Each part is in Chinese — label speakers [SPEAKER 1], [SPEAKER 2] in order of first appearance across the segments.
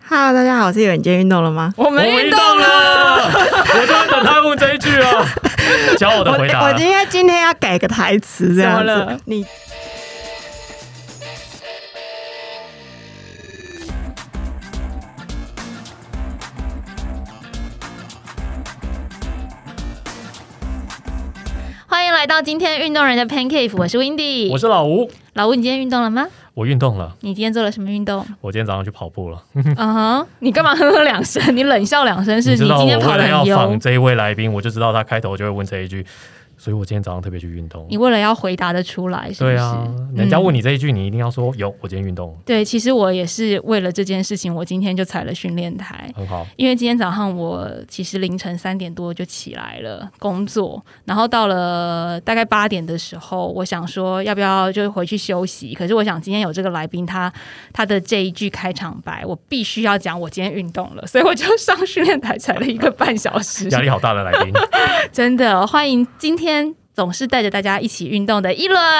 [SPEAKER 1] Hello， 大家好，我是有人今天运动了吗？
[SPEAKER 2] 我们运动了，我就在等他问这一句啊，教我的回答。
[SPEAKER 1] 我今天要改个台词，这样子。你
[SPEAKER 3] 欢迎来到今天运动人的 Pancake， 我是 Windy，
[SPEAKER 2] 我是老吴。
[SPEAKER 3] 老吴，你今天运动了吗？
[SPEAKER 2] 我运动了。
[SPEAKER 3] 你今天做了什么运动？
[SPEAKER 2] 我今天早上去跑步了。
[SPEAKER 3] 你干嘛呵呵两声？你冷笑两声，是你今天跑得很优。
[SPEAKER 2] 我为了要访这一位来宾，我就知道他开头就会问这一句，所以我今天早上特别去运动。
[SPEAKER 3] 你为了要回答得出来，是不是？
[SPEAKER 2] 对啊，人家问你这一句，你一定要说有，我今天运动。
[SPEAKER 3] 对，其实我也是为了这件事情，我今天就踩了训练台。
[SPEAKER 2] 很好，
[SPEAKER 3] 因为今天早上我其实凌晨3点多就起来了工作，然后到了大概8点的时候，我想说要不要就回去休息。可是我想今天有这个来宾，他的这一句开场白，我必须要讲我今天运动了，所以我就上训练台踩了1个半小时，
[SPEAKER 2] 压力好大的来宾。
[SPEAKER 3] 真的欢迎今天总是带着大家一起运动的一轮。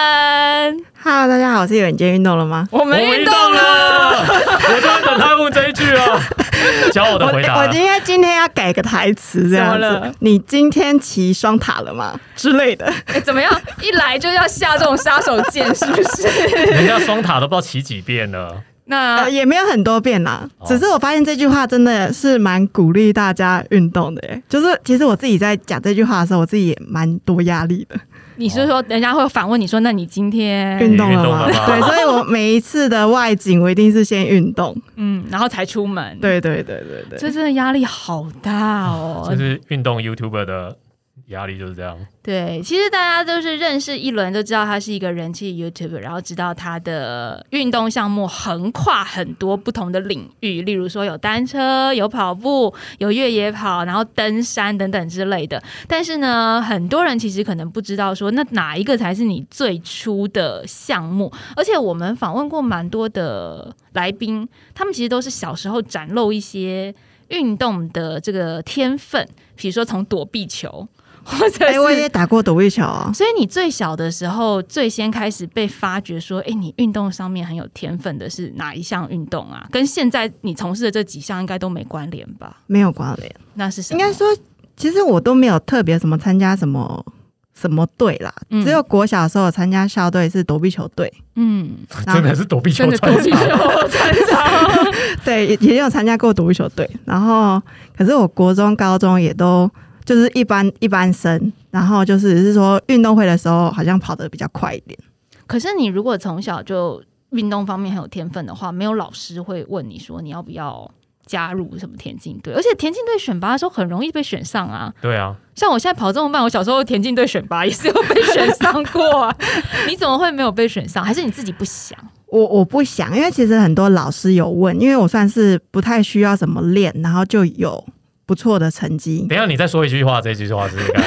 [SPEAKER 1] Hello， 大家好，我是有人今天运动了吗？
[SPEAKER 2] 我们运动了，我就在等他问这一句啊，教我的回答。
[SPEAKER 1] 我今天要改个台词，这样子。你今天骑双塔了吗？之类的。
[SPEAKER 3] 怎么样？一来就要下这种杀手锏，是不是？
[SPEAKER 2] 人家双塔都不知道骑几遍了。
[SPEAKER 3] 那
[SPEAKER 1] 也没有很多遍啦，只是我发现这句话真的是蛮鼓励大家运动的耶。就是其实我自己在讲这句话的时候，我自己也蛮多压力的。
[SPEAKER 3] 你是说人家会反问你说，那你今天
[SPEAKER 1] 运动了吗？对，所以我每一次的外景，我一定是先运动，
[SPEAKER 3] 然后才出门。
[SPEAKER 1] 对，这
[SPEAKER 3] 真的压力好大哦。
[SPEAKER 2] 这是运动 YouTuber 的压力就是这样。对，
[SPEAKER 3] 其实大家都是认识一轮，都知道他是一个人气 YouTuber， 然后知道他的运动项目横跨很多不同的领域，例如说有单车、有跑步、有越野跑，然后登山等等之类的。但是呢，很多人其实可能不知道说，那哪一个才是你最初的项目？而且我们访问过蛮多的来宾，他们其实都是小时候展露一些运动的这个天分，比如说从躲避球。
[SPEAKER 1] 我也打过躲避球啊。
[SPEAKER 3] 所以你最小的时候最先开始被发掘说你运动上面很有天分的是哪一项运动啊？跟现在你从事的这几项应该都没关联吧？
[SPEAKER 1] 没有关联。
[SPEAKER 3] 那是什么？
[SPEAKER 1] 应该说其实我都没有特别什么参加什么队啦，只有国小的时候参加校队是躲避球队。
[SPEAKER 2] 真的是躲避球专场。
[SPEAKER 1] 对，也有参加过躲避球队。然后可是我国中高中也都就是一般生，然后就是说运动会的时候好像跑得比较快一点。
[SPEAKER 3] 可是你如果从小就运动方面很有天分的话，没有老师会问你说你要不要加入什么田径队？而且田径队选拔的时候很容易被选上啊。
[SPEAKER 2] 对啊，
[SPEAKER 3] 像我现在跑这么慢，我小时候田径队选拔也是有被选上过啊。你怎么会没有被选上？还是你自己不想？
[SPEAKER 1] 我不想，因为其实很多老师有问，因为我算是不太需要怎么练，然后就有不错的成绩。
[SPEAKER 2] 等一下你再说一句话，这句话是看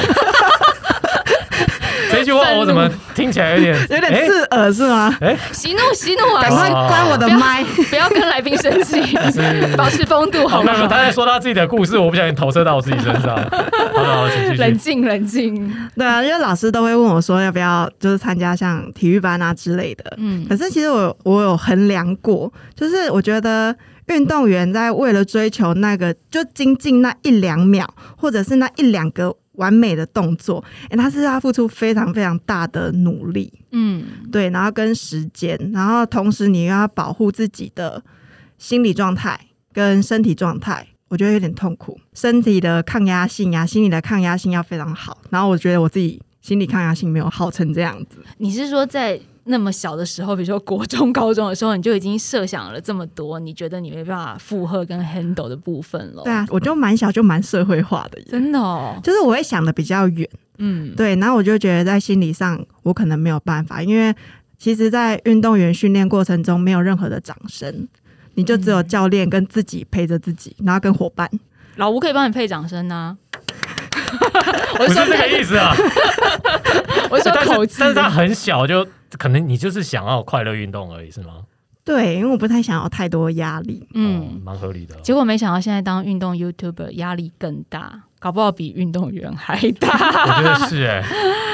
[SPEAKER 2] 这句话我怎么听起来有点
[SPEAKER 1] 刺耳是吗？
[SPEAKER 3] 息怒啊！
[SPEAKER 1] 赶快关我的麦，
[SPEAKER 3] 不要跟来宾生气，保持风度好吗？
[SPEAKER 2] 他在说他自己的故事，我不小心投射到我自己身上。好，请继续。
[SPEAKER 3] 冷静。
[SPEAKER 1] 对啊，因为老师都会问我说要不要就是参加像体育班啊之类的。可是其实我有衡量过，就是我觉得运动员在为了追求那个就精进那1-2秒，或者是那1-2个完美的动作，他是要付出非常非常大的努力。对，然后跟时间，然后同时你又要保护自己的心理状态跟身体状态，我觉得有点痛苦。身体的抗压性啊，心理的抗压性要非常好，然后我觉得我自己心理抗压性没有好成这样子。
[SPEAKER 3] 你是说在那么小的时候，比如说国中高中的时候，你就已经设想了这么多你觉得你没办法负荷跟 handle 的部分了？
[SPEAKER 1] 对啊，我就蛮小就蛮社会化的耶。
[SPEAKER 3] 真的哦，
[SPEAKER 1] 就是我会想的比较远。对，然后我就觉得在心理上我可能没有办法，因为其实在运动员训练过程中没有任何的掌声，你就只有教练跟自己陪着自己，然后跟伙伴。
[SPEAKER 3] 老吴可以帮你配掌声啊。
[SPEAKER 2] 我是这个意思啊。
[SPEAKER 3] 我说口气，
[SPEAKER 2] 但是他很小就可能你就是想要快乐运动而已是吗？
[SPEAKER 1] 对，因为我不太想要太多压力。
[SPEAKER 2] 蛮合理的。
[SPEAKER 3] 结果没想到现在当运动 YouTuber 压力更大，搞不好比运动员还大。
[SPEAKER 2] 我觉得是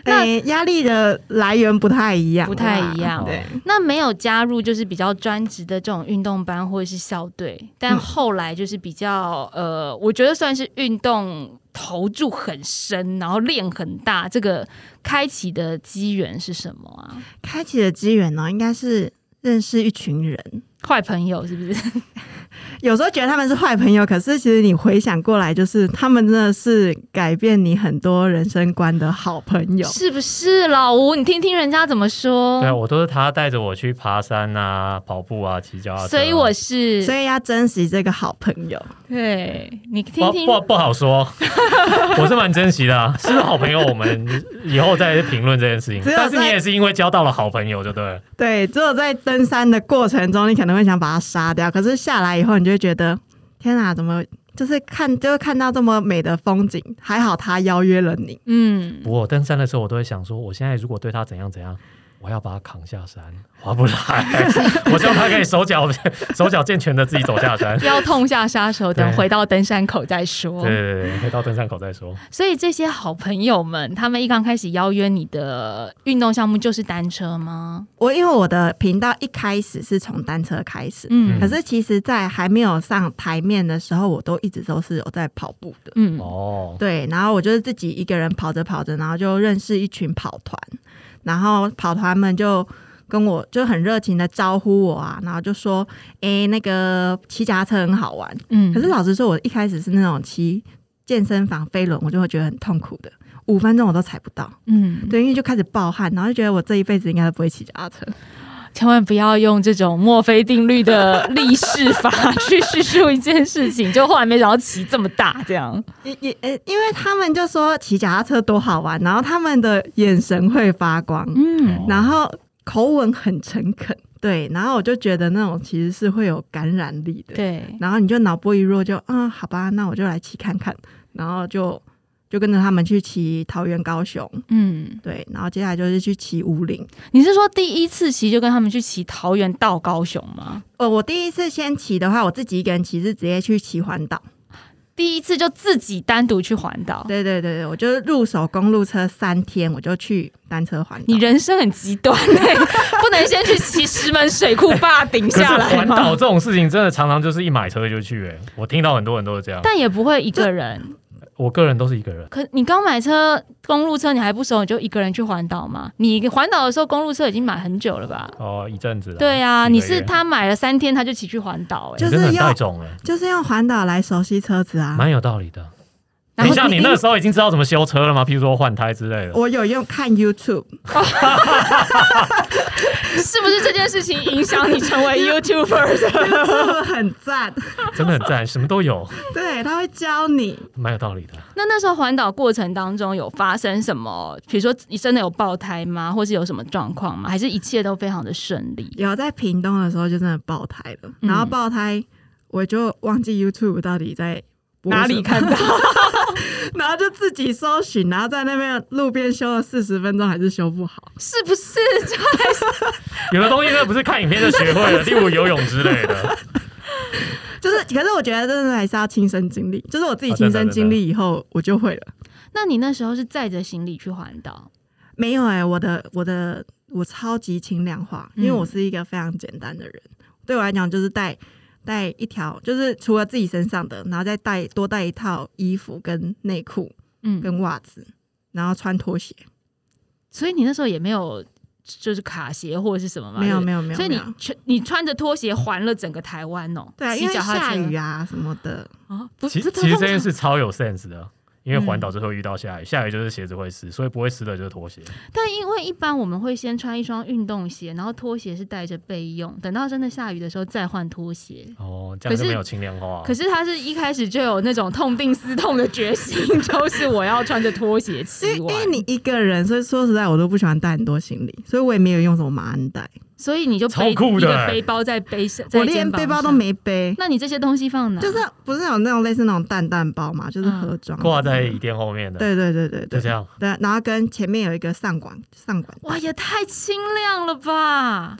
[SPEAKER 1] 压力的来源不太一样，
[SPEAKER 3] 不太一样。
[SPEAKER 1] 对，
[SPEAKER 3] 那没有加入就是比较专职的这种运动班或者是校队，但后来就是比较我觉得算是运动投注很深，然后练很大，这个开启的机缘是什么啊？
[SPEAKER 1] 开启的机缘呢，应该是认识一群人，
[SPEAKER 3] 坏朋友是不是？
[SPEAKER 1] 有时候觉得他们是坏朋友，可是其实你回想过来，就是他们真的是改变你很多人生观的好朋友，
[SPEAKER 3] 是不是老吴？你听听人家怎么说。
[SPEAKER 2] 对啊，我都是他带着我去爬山啊、跑步啊、骑脚踏车，
[SPEAKER 3] 所以
[SPEAKER 1] 要珍惜这个好朋友。
[SPEAKER 3] 对，你听听
[SPEAKER 2] 不好说，我是蛮珍惜的啊，是好朋友，我们以后再评论这件事情。但是你也是因为交到了好朋友，就对了。
[SPEAKER 1] 对，只有在登山的过程中，你可能会想把他杀掉，可是下来以后，你就会觉得天哪，怎么就是看到这么美的风景，还好他邀约了你。
[SPEAKER 2] 不过登山的时候，我都会想说，我现在如果对他怎样怎样，我要把他扛下山，划不来。我希望他可以手脚健全的自己走下山，
[SPEAKER 3] 不要痛下杀手，等回到登山口再说。
[SPEAKER 2] 对，回到登山口再说。
[SPEAKER 3] 所以这些好朋友们，他们一刚开始邀约你的运动项目就是单车吗？
[SPEAKER 1] 因为我的频道一开始是从单车开始，可是其实在还没有上台面的时候，我都一直都是有在跑步的。对，然后我就是自己一个人跑着跑着，然后就认识一群跑团，然后跑团们就跟我就很热情的招呼我啊，然后就说那个骑脚踏车很好玩。可是老实说，我一开始是那种骑健身房飞轮，我就会觉得很痛苦的，5分钟我都踩不到。对，因为就开始暴汗，然后就觉得我这一辈子应该都不会骑脚踏车。
[SPEAKER 3] 千万不要用这种墨菲定律的立式法去叙述一件事情，就后来没想到骑这么大这样。
[SPEAKER 1] 因为他们就说骑脚踏车多好玩，然后他们的眼神会发光，然后口吻很诚恳，对，然后我就觉得那种其实是会有感染力的，
[SPEAKER 3] 对，
[SPEAKER 1] 然后你就脑波一弱就好吧，那我就来骑看看，然后就跟着他们去骑桃园高雄，对，然后接下来就是去骑武岭。
[SPEAKER 3] 你是说第一次骑就跟他们去骑桃园到高雄吗？
[SPEAKER 1] 我第一次先骑的话，我自己一个人骑是直接去骑环岛。
[SPEAKER 3] 第一次就自己单独去环岛？
[SPEAKER 1] 对对对对，我就入手公路车3天，我就去单车环岛。
[SPEAKER 3] 你人生很极端不能先去骑石门水库坝顶下来吗？
[SPEAKER 2] 可是环岛这种事情真的常常就是一买车就去，我听到很多人都是这样，
[SPEAKER 3] 但也不会一个人。
[SPEAKER 2] 我个人都是一个人。
[SPEAKER 3] 可你刚买车公路车你还不熟，你就一个人去环岛吗？你环岛的时候公路车已经买很久了吧？
[SPEAKER 2] 一阵子了。
[SPEAKER 3] 对啊，你是他买了3天他就骑去环岛，
[SPEAKER 2] 就是很带种
[SPEAKER 1] 就是用环岛来熟悉车子啊，
[SPEAKER 2] 蛮有道理的。等一下，你那时候已经知道怎么修车了吗？譬如说换胎之类的。
[SPEAKER 1] 我有用看 YouTube
[SPEAKER 3] 是不是这件事情影响你成为 YouTuber 的？
[SPEAKER 1] YouTube 很赞，
[SPEAKER 2] 真的很赞，什么都有。
[SPEAKER 1] 对，他会教你，
[SPEAKER 2] 蛮有道理的。
[SPEAKER 3] 那时候环岛过程当中有发生什么？比如说你真的有爆胎吗？或是有什么状况吗？还是一切都非常的顺利？
[SPEAKER 1] 有，在屏东的时候就真的爆胎了，然后爆胎我就忘记 YouTube 到底在
[SPEAKER 3] 哪里看到
[SPEAKER 1] 然后就自己搜寻，然后在那边路边修了40分钟还是修不好，
[SPEAKER 3] 是不是？
[SPEAKER 2] 有的东西真的不是看影片就学会了，例如游泳之类的。
[SPEAKER 1] 可是我觉得真的还是要亲身经历，就是我自己亲身经历以后我就会了。
[SPEAKER 3] 那你那时候是载着行李去环岛？
[SPEAKER 1] 没有我超级轻量化，因为我是一个非常简单的人，对我来讲就是带一条，就是除了自己身上的，然后再多带一套衣服跟内裤，跟袜子，然后穿拖鞋。
[SPEAKER 3] 所以你那时候也没有就是卡鞋或者是什么吗？
[SPEAKER 1] 没有。
[SPEAKER 3] 所以你穿着拖鞋环了整个台湾哦？
[SPEAKER 1] 对啊，因为下雨啊什么的。
[SPEAKER 2] 其实这件事超有 sense 的。因为环岛之后遇到下雨，下雨就是鞋子会湿，所以不会湿的就是拖鞋。
[SPEAKER 3] 但因为一般我们会先穿一双运动鞋，然后拖鞋是带着备用，等到真的下雨的时候再换拖鞋。
[SPEAKER 2] 这样就没有轻量化。
[SPEAKER 3] 可是他是一开始就有那种痛定思痛的决心，就是我要穿着拖鞋骑完。
[SPEAKER 1] 因为你一个人，所以说实在我都不喜欢带很多行李，所以我也没有用什么马鞍袋。
[SPEAKER 3] 所以你就背一个背包在背上，
[SPEAKER 1] 我连背包都没背。
[SPEAKER 3] 那你这些东西放哪？
[SPEAKER 1] 就是不是有那种类似那种蛋包嘛，就是盒装
[SPEAKER 2] 挂在椅垫后面的。
[SPEAKER 1] 对，
[SPEAKER 2] 就这样。
[SPEAKER 1] 对，然后跟前面有一个上管。
[SPEAKER 3] 哇，也太轻量了吧！
[SPEAKER 1] 对，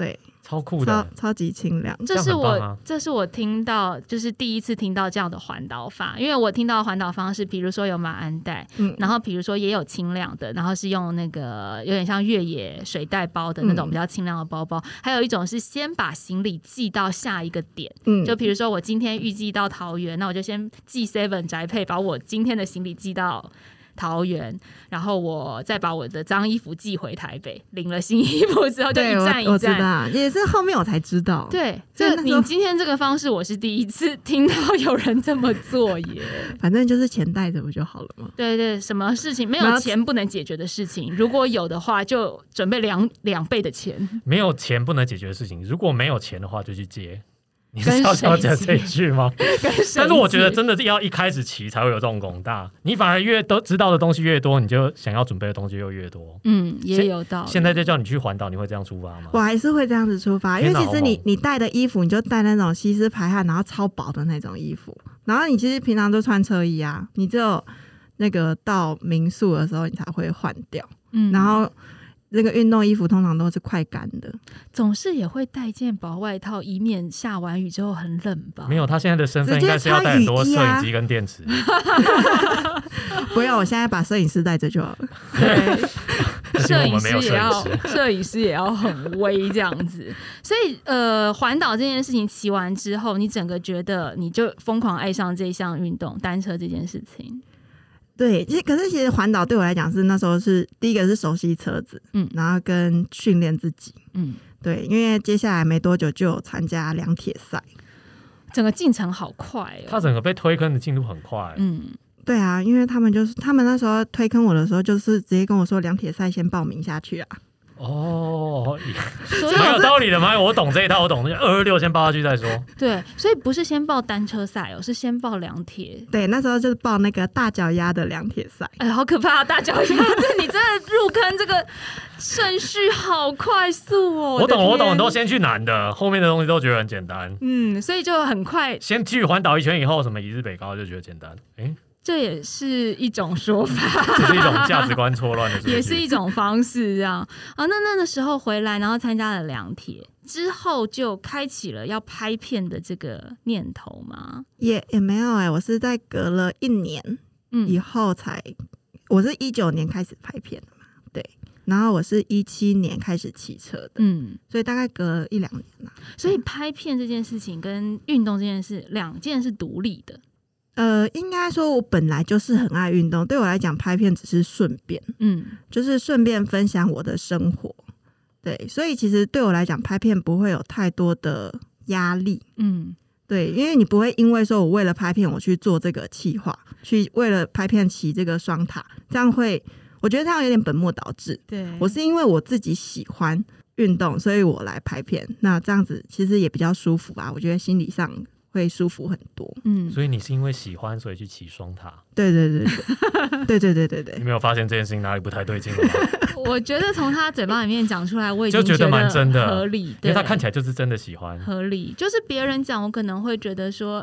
[SPEAKER 2] 超酷的，
[SPEAKER 1] 超级清凉。
[SPEAKER 3] 这是我听到就是第一次听到这样的环岛法，因为我听到环岛方式，比如说有马鞍袋，然后比如说也有轻量的，然后是用那个有点像越野水袋包的那种比较轻量的包包，还有一种是先把行李寄到下一个点，就比如说我今天预计到桃园，那我就先寄 Seven 宅配，把我今天的行李寄到桃园，然后我再把我的脏衣服寄回台北，领了新衣服之后就一站一站。
[SPEAKER 1] 我知道，也是后面我才知道。
[SPEAKER 3] 对，就你今天这个方式，我是第一次听到有人这么做耶。
[SPEAKER 1] 反正就是钱带着不就好了吗？
[SPEAKER 3] 对对，什么事情没有钱不能解决的事情，如果有的话，就准备两倍的钱。
[SPEAKER 2] 没有钱不能解决的事情，如果没有钱的话，就去借。你是要讲这一句吗？但是我觉得真的是要一开始骑才会有这种广大，你反而越都知道的东西越多，你就想要准备的东西又越多。
[SPEAKER 3] 也有道理。
[SPEAKER 2] 现在就叫你去环岛，你会这样出发吗？
[SPEAKER 1] 我还是会这样子出发，因为其实你带的衣服，你就带那种吸湿排汗，然后超薄的那种衣服，然后你其实平常都穿车衣啊，你只有那个到民宿的时候你才会换掉，然后。那个运动衣服通常都是快干的，
[SPEAKER 3] 总是也会带件薄外套，以免下完雨之后很冷吧？
[SPEAKER 2] 没有，他现在的身份应该是要带很多摄影机跟电池。
[SPEAKER 1] 不要，我现在把摄影师带着就好了。
[SPEAKER 3] 对，摄影师也要很威这样子。所以环岛这件事情骑完之后，你整个觉得你就疯狂爱上这项运动，单车这件事情。
[SPEAKER 1] 对，可是其实环岛对我来讲是那时候是第一个是熟悉车子，然后跟训练自己，对，因为接下来没多久就有参加量铁赛，
[SPEAKER 3] 整个进程好快哦，
[SPEAKER 2] 他整个被推坑的进度很快，
[SPEAKER 1] 对啊，因为他们那时候推坑我的时候，就是直接跟我说量铁赛先报名下去啊。
[SPEAKER 2] 哦，蛮有道理的嘛，我懂这一套，我懂226先报下去再说。
[SPEAKER 3] 对，所以不是先报单车赛哦，是先报量铁。
[SPEAKER 1] 对，那时候就是报那个大脚丫的量铁赛。
[SPEAKER 3] 哎，好可怕！大脚丫，你真的入坑这个顺序好快速哦。
[SPEAKER 2] 我懂，都先去难的，后面的东西都觉得很简单。
[SPEAKER 3] 所以就很快。
[SPEAKER 2] 先去环岛一圈以后，什么一日北高就觉得简单。
[SPEAKER 3] 这也是一种说法，
[SPEAKER 2] 这是一种价值观错乱的，
[SPEAKER 3] 也是一种方式，这样啊。那时候回来，然后参加了量铁之后，就开启了要拍片的这个念头吗？
[SPEAKER 1] 也没有我是在隔了1年以后才，我是19年开始拍片的嘛，对，然后我是17年开始骑车的，所以大概隔了1-2年啦。
[SPEAKER 3] 所以拍片这件事情跟运动这件事2件是独立的。
[SPEAKER 1] 应该说我本来就是很爱运动，对我来讲拍片只是顺便，就是顺便分享我的生活，对，所以其实对我来讲拍片不会有太多的压力，对，因为你不会因为说我为了拍片我去做这个企划，去为了拍片骑这个双塔，这样会，我觉得这样有点本末倒置，
[SPEAKER 3] 对，
[SPEAKER 1] 我是因为我自己喜欢运动，所以我来拍片，那这样子其实也比较舒服吧，我觉得心理上会舒服很多。
[SPEAKER 2] 所以你是因为喜欢所以去骑双塔？
[SPEAKER 1] 对对对对对对对对。
[SPEAKER 2] 你没有发现这件事情哪里不太对劲了吗？
[SPEAKER 3] 我觉得从他嘴巴里面讲出来，我已经
[SPEAKER 2] 就觉得蛮真的
[SPEAKER 3] 合理，
[SPEAKER 2] 因为他看起来就是真的喜欢。
[SPEAKER 3] 合理，就是别人讲我可能会觉得说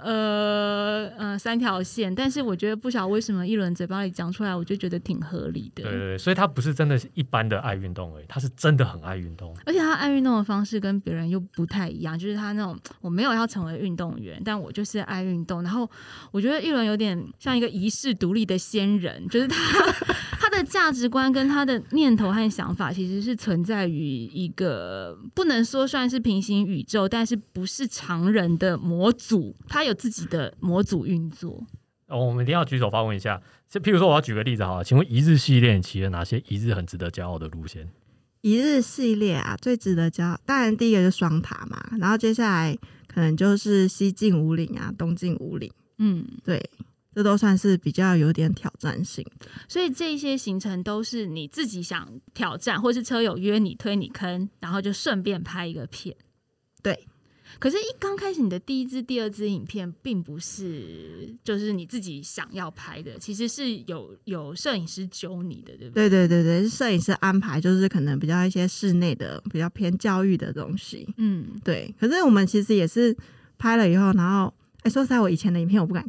[SPEAKER 3] 3条线，但是我觉得不晓得为什么一轮嘴巴里讲出来，我就觉得挺合理的。
[SPEAKER 2] 对对对，所以他不是真的一般的爱运动而已，他是真的很爱运动，
[SPEAKER 3] 而且他爱运动的方式跟别人又不太一样，就是他那种我没有要成为运动员，但我就是爱运动。然后我觉得一轮有点像一个遗世独立的仙人，就是他的价值观跟他的念头和想法其实是存在于一个不能说算是平行宇宙，但是不是常人的模组，他有自己的模组运作。
[SPEAKER 2] 我们一定要举手发问一下，譬如说我要举个例子好了，请问一日系列你骑了哪些一日很值得骄傲的路线？
[SPEAKER 1] 一日系列啊，最值得骄傲，当然第一个就是双塔嘛，然后接下来可能就是西进武岭啊，东进武岭，对，这都算是比较有点挑战性的。
[SPEAKER 3] 所以这些行程都是你自己想挑战，或是车友约你推你坑，然后就顺便拍一个片。
[SPEAKER 1] 对。
[SPEAKER 3] 可是刚开始你的第一支第二支影片并不是就是你自己想要拍的，其实是有摄影师揪你的，对不对？
[SPEAKER 1] 对对对对，是摄影师安排，就是可能比较一些室内的比较偏教育的东西，对。可是我们其实也是拍了以后，然后说实在我以前的影片我不敢看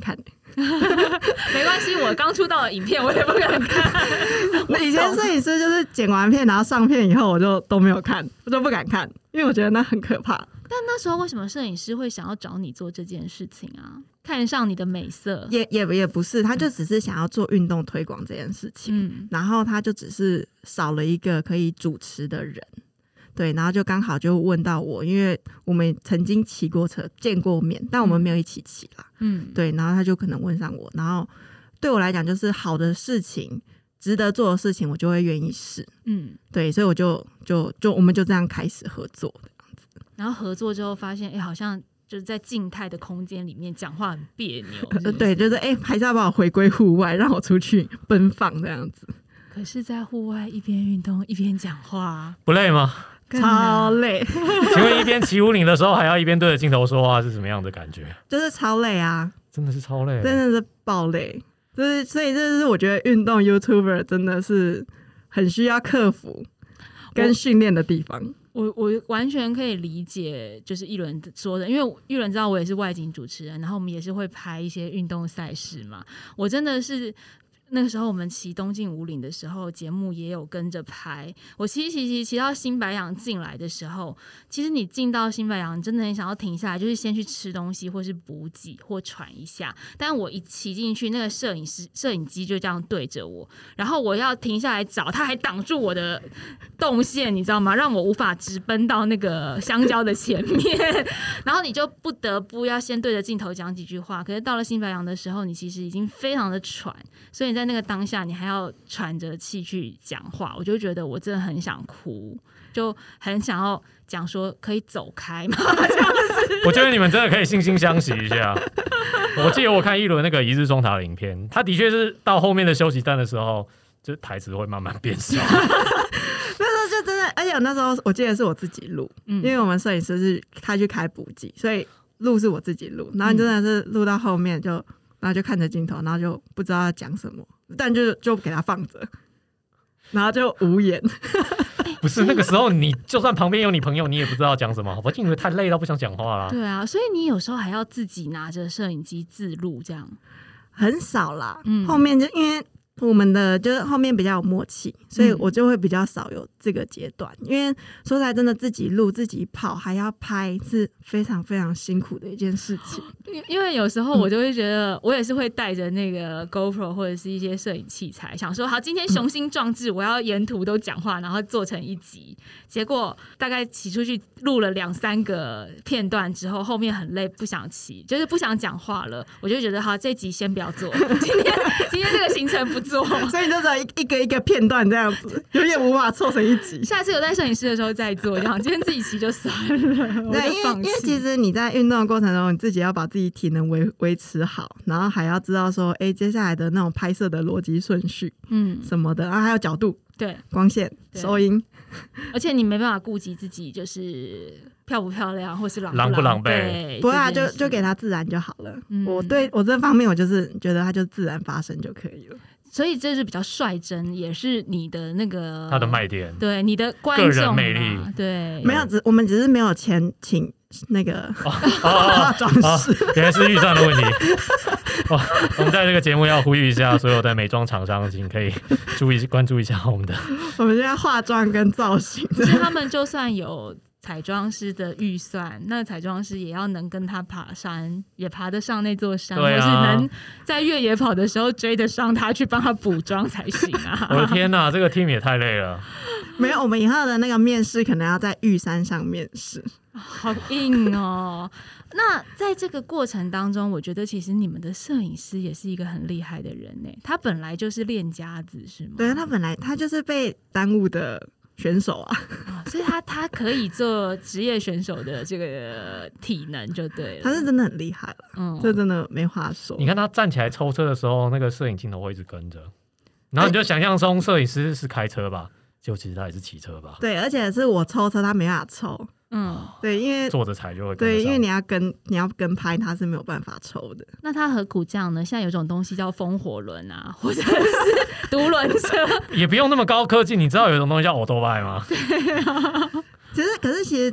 [SPEAKER 3] 没关系，我刚出道的影片我也不敢看。
[SPEAKER 1] 以前摄影师就是剪完片然后上片以后我就都没有看，我就不敢看，因为我觉得那很可怕。
[SPEAKER 3] 但那时候为什么摄影师会想要找你做这件事情啊？看上你的美色？
[SPEAKER 1] 也不是，他就只是想要做运动推广这件事情，然后他就只是少了一个可以主持的人。对，然后就刚好就问到我，因为我们曾经骑过车见过面，但我们没有一起骑啦。对，然后他就可能问上我，然后对我来讲就是好的事情值得做的事情我就会愿意试。对，所以我就我们就这样开始合作的样子。
[SPEAKER 3] 然后合作之后发现好像就是在静态的空间里面讲话很别扭是不是？
[SPEAKER 1] 对，就是还是要把我回归户外，让我出去奔放这样子。
[SPEAKER 3] 可是在户外一边运动一边讲话
[SPEAKER 2] 不累吗？
[SPEAKER 1] 超累。
[SPEAKER 2] 请问一边骑武岭的时候还要一边对着镜头说话是什么样的感觉？
[SPEAKER 1] 就是超累啊，
[SPEAKER 2] 真的是超累，
[SPEAKER 1] 真的是爆累。所以这是我觉得运动 YouTuber 真的是很需要克服跟训练的地方。
[SPEAKER 3] 我完全可以理解，就是一轮说的，因为一轮知道我也是外景主持人，然后我们也是会拍一些运动赛事嘛。我真的是那个时候我们骑东进武岭的时候，节目也有跟着拍。我骑到新白杨进来的时候，其实你进到新白杨，真的很想要停下来，就是先去吃东西，或是补给，或喘一下。但我一骑进去，那个摄影机就这样对着我，然后我要停下来找，他还挡住我的动线，你知道吗？让我无法直奔到那个香蕉的前面。然后你就不得不要先对着镜头讲几句话。可是到了新白杨的时候，你其实已经非常的喘，所以你在那个当下你还要喘着气去讲话，我就觉得我真的很想哭，就很想要讲说可以走开吗？这样子
[SPEAKER 2] 我觉得你们真的可以惺惺相惜一下。我记得我看一轮那个一日双塔的影片，他的确是到后面的休息站的时候，就台词会慢慢变少。
[SPEAKER 1] 那时候就真的，而且那时候我记得是我自己录，因为我们摄影师是他去开补给，所以录是我自己录，然后真的是录到后面就。然后就看着镜头，然后就不知道要讲什么，但就给他放着，然后就无言。
[SPEAKER 2] 不是那个时候，你就算旁边有你朋友，你也不知道讲什么，我因为太累到不想讲话了。
[SPEAKER 3] 对啊，所以你有时候还要自己拿着摄影机自录，这样
[SPEAKER 1] 很少啦。后面就因为我们的就是后面比较有默契，所以我就会比较少有这个阶段。因为说实在，真的自己录自己跑还要拍，是非常非常辛苦的一件事情。
[SPEAKER 3] 因为有时候我就会觉得，我也是会带着那个 GoPro 或者是一些摄影器材，想说好，今天雄心壮志，我要沿途都讲话，然后做成一集。结果大概骑出去录了2-3个片段之后，后面很累，不想骑，就是不想讲话了。我就觉得好，这集先不要做，今天这个行程不做，
[SPEAKER 1] 所以你就只有一个一个片段这样子，有点无法凑成一集。
[SPEAKER 3] 下次有带摄影师的时候再做，这样今天自己骑就算了。
[SPEAKER 1] 对，因为其实你在运动的过程中，你自己要把自己体能维持好，然后还要知道说，接下来的那种拍摄的逻辑顺序，什么的，然后还有角度，
[SPEAKER 3] 对，
[SPEAKER 1] 光线、收音，
[SPEAKER 3] 而且你没办法顾及自己就是漂不漂亮，或是
[SPEAKER 2] 狼不狼狈，
[SPEAKER 1] 不啊，就给它自然就好了。我对我这方面，我就是觉得它就自然发生就可以了。
[SPEAKER 3] 所以这是比较率真，也是你的那个
[SPEAKER 2] 他的卖点，
[SPEAKER 3] 对你的观众
[SPEAKER 2] 个人魅力，
[SPEAKER 3] 对，
[SPEAKER 1] 没有，我们只是没有钱请那个化妆师，
[SPEAKER 2] 原来是预算的问题。我们在这个节目要呼吁一下所有的美妆厂商，请可以关注一下我们的。
[SPEAKER 1] 我们现在化妆跟造型，
[SPEAKER 3] 其实他们就算有彩妆师的预算，那彩妆师也要能跟他爬山，也爬得上那座山，或是能在越野跑的时候追得上他，去帮他补妆才行啊！
[SPEAKER 2] 我的天哪，这个 team 也太累了。
[SPEAKER 1] 没有，我们以后的那个面试可能要在玉山上面试，
[SPEAKER 3] 好硬哦。那在这个过程当中，我觉得其实你们的摄影师也是一个很厉害的人呢。他本来就是练家子，是吗？
[SPEAKER 1] 对，他就是被耽误的选手啊，
[SPEAKER 3] 所以他可以做职业选手的这个体能就对了。
[SPEAKER 1] 他是真的很厉害了，这真的没话说。
[SPEAKER 2] 你看他站起来抽车的时候，那个摄影镜头会一直跟着，然后你就想象中摄影师是开车吧，就其实他也是骑车吧。
[SPEAKER 1] 对，而且是我抽车，他没办法抽。对，因为
[SPEAKER 2] 坐着踩就会跟得上。
[SPEAKER 1] 对，因为你要跟拍，他是没有办法抽的。
[SPEAKER 3] 那他何苦这样呢？现在有种东西叫风火轮啊，或者是独轮车，也
[SPEAKER 2] 不用那么高科技。你知道有种东西叫欧多拜吗？
[SPEAKER 1] 对啊，可是其实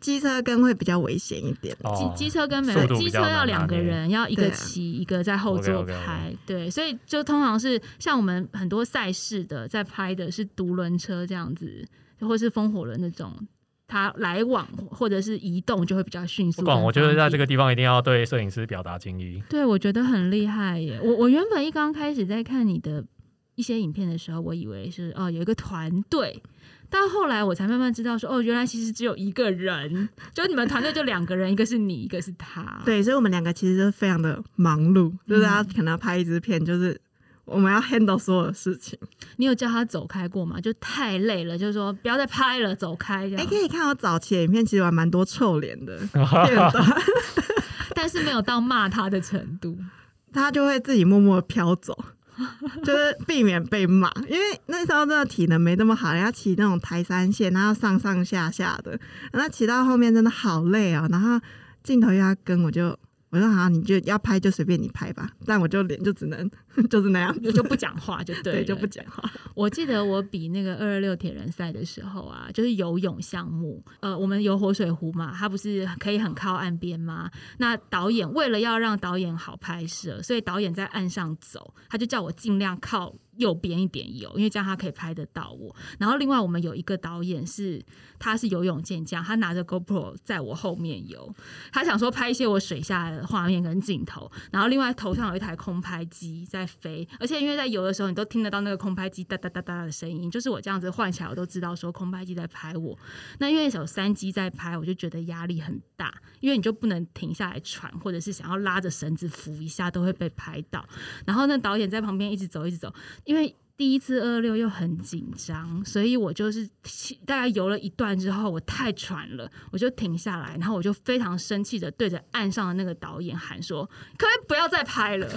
[SPEAKER 1] 机车跟会比较危险一点。
[SPEAKER 3] 机车跟机车要2个人，要一个骑一个在后座拍。对，所以就通常是像我们很多赛事的在拍的是独轮车这样子，或是风火轮那种。它来往或者是移动就会比较迅速。不管，
[SPEAKER 2] 我觉得在这个地方一定要对摄影师表达敬意。
[SPEAKER 3] 对，我觉得很厉害耶。我原本一刚开始在看你的一些影片的时候，我以为是有一个团队，到后来我才慢慢知道说原来其实只有一个人，就你们团队就2个人，一个是你，一个是他。
[SPEAKER 1] 对，所以我们2个其实非常的忙碌，就是他可能要拍一支片，就是我们要 handle 所有的事情。
[SPEAKER 3] 你有叫他走开过吗？就太累了，就是说不要再拍了，走开这样。
[SPEAKER 1] 可以看我早期的影片，其实还蛮多臭脸的片段
[SPEAKER 3] 但是没有到骂他的程度。
[SPEAKER 1] 他就会自己默默的飘走，就是避免被骂。因为那时候真的体能没那么好，人家骑那种台3线，然后上上下下的，然后骑到后面真的好累哦。然后镜头又要跟，我说好，你就要拍就随便你拍吧，但我就脸就只能就是那样子，
[SPEAKER 3] 就不讲话就对了。
[SPEAKER 1] 对，就不讲话。
[SPEAKER 3] 我记得我比那个226铁人赛的时候啊，就是游泳项目，我们游活水湖嘛，它不是可以很靠岸边吗？那导演为了要让导演好拍摄，所以导演在岸上走，他就叫我尽量靠右边一点游，因为这样他可以拍得到我。然后另外我们有一个导演他是游泳健将，他拿着 GoPro 在我后面游，他想说拍一些我水下的画面跟镜头。然后另外头上有一台空拍机在飞，而且因为在游的时候你都听得到那个空拍机哒哒哒哒的声音，就是我这样子换起来我都知道说空拍机在拍我。那因为有3机在拍，我就觉得压力很大，因为你就不能停下来喘，或者是想要拉着绳子扶一下都会被拍到。然后那导演在旁边一直走一直走，因为第一次226又很紧张，所以我就是大概游了一段之后我太喘了，我就停下来，然后我就非常生气的对着岸上的那个导演喊说可不可以不要再拍了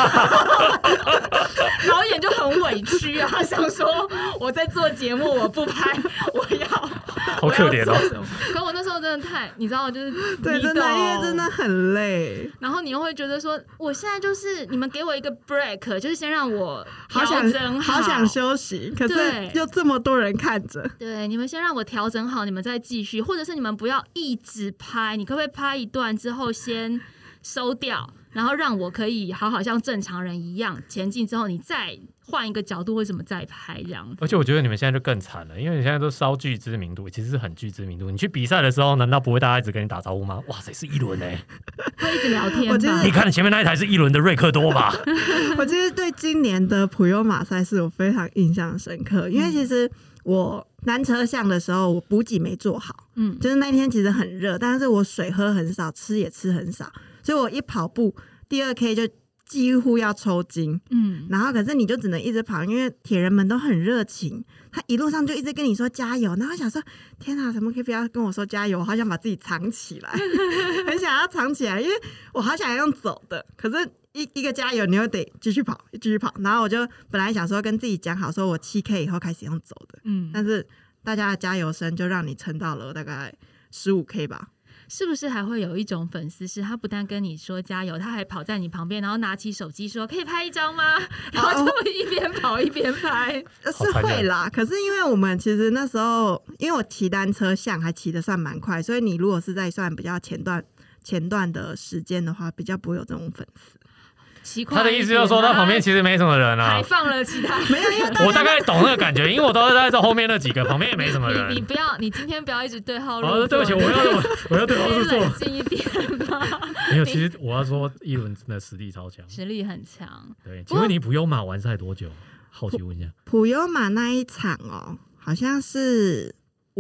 [SPEAKER 3] 导演就很委屈啊，想说我在做节目我不拍，我要
[SPEAKER 2] 好可怜哦。
[SPEAKER 3] 可我那时候真的太你知道就是
[SPEAKER 1] 对，真的因为真的很累，
[SPEAKER 3] 然后你又会觉得说我现在就是你们给我一个 break， 就是先让我调整
[SPEAKER 1] 好想休息，可是又这么多人看着。
[SPEAKER 3] 对，你们先让我调整好，你们再继续，或者是你们不要一直拍，你可不可以拍一段之后先收掉，然后让我可以好好像正常人一样前进，之后你再换一个角度，为什么再拍这样子？
[SPEAKER 2] 而且我觉得你们现在就更惨了，因为你现在都稍具知名度，其实是很具知名度。你去比赛的时候，难道不会大家一直跟你打招呼吗？哇塞，是一轮欸，
[SPEAKER 3] 会一直聊天吧？
[SPEAKER 2] 你看前面那一台是一轮的瑞克多吧？
[SPEAKER 1] 我其实对今年的普悠玛赛事我非常印象深刻，因为其实我单车项的时候我补给没做好，就是那天其实很热，但是我水喝很少，吃也吃很少，所以我一跑步第2K 就几乎要抽筋，然后可是你就只能一直跑，因为铁人们都很热情，他一路上就一直跟你说加油，然后想说天哪，怎么可以不要跟我说加油？我好想把自己藏起来，很想要藏起来，因为我好想要用走的，可是一个加油你又得继续跑，继续跑，然后我就本来想说跟自己讲好，说我7K 以后开始用走的，但是大家的加油声就让你撑到了大概15K 吧。
[SPEAKER 3] 是不是还会有一种粉丝是他不但跟你说加油，他还跑在你旁边，然后拿起手机说可以拍一张吗？然后就一边跑一边拍。
[SPEAKER 1] 是会啦，可是因为我们其实那时候因为我骑单车项还骑得算蛮快，所以你如果是在算比较前段的时间的话，比较不会有这种粉丝。
[SPEAKER 2] 他的意思就是说，他旁边其实没什么人啊，
[SPEAKER 3] 还放了其他
[SPEAKER 1] 没有，因为
[SPEAKER 2] 我大概懂那个感觉，因为我都在这后面那几个，旁边也没什么人。
[SPEAKER 3] 你今天不要一直对号入座。
[SPEAKER 2] 对不起，我要对号入座，
[SPEAKER 3] 冷静一点嘛。
[SPEAKER 2] 没有，其实我要说，一轮真的实力超强，
[SPEAKER 3] 实力很强。
[SPEAKER 2] 对，请问你普悠玛完赛多久？好奇问一下。
[SPEAKER 1] 普悠玛那一场好像是